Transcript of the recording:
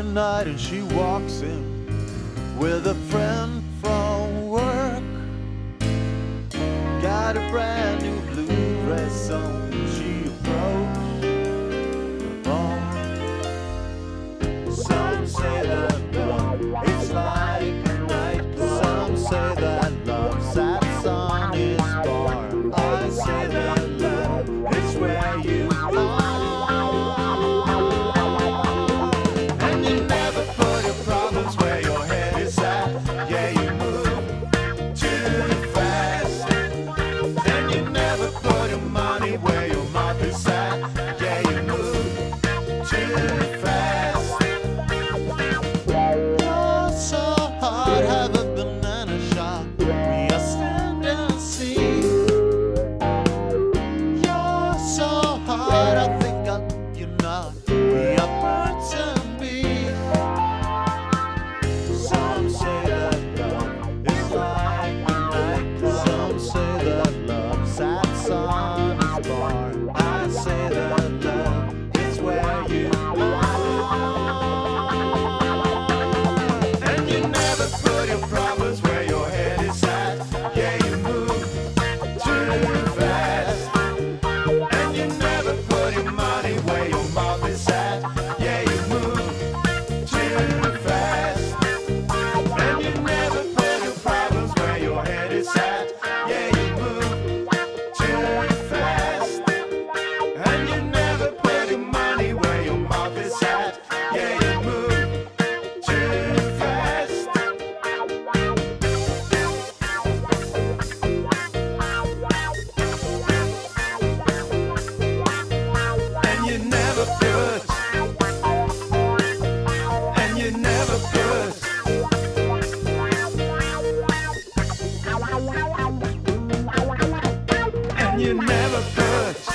night and she walks in with a friend from work. Got a brand new blue dress on. She approached the bar. Some say that love is like a nightclub. Some say that love's at Sonny's bar. I say that love is where you are. Where your mouth is at, yeah, you move too fast. You're so hard, have a banana shop. We are stand and see. You're so hard, I think you're not. We are birds and bees. Some say that love is like a nightclub. Some say that love's at sun. I say that love is where you are. And you never put your problems where your head is at. Yeah, you move too fast. And you never put your money where your mouth is at. Yeah, you move too fast. And you never put your problems where your head is at. Yeah, you move too fast. And you never put your money where your mouth is at. Yeah, you move too fast. And you never put. And you never put. And you never put.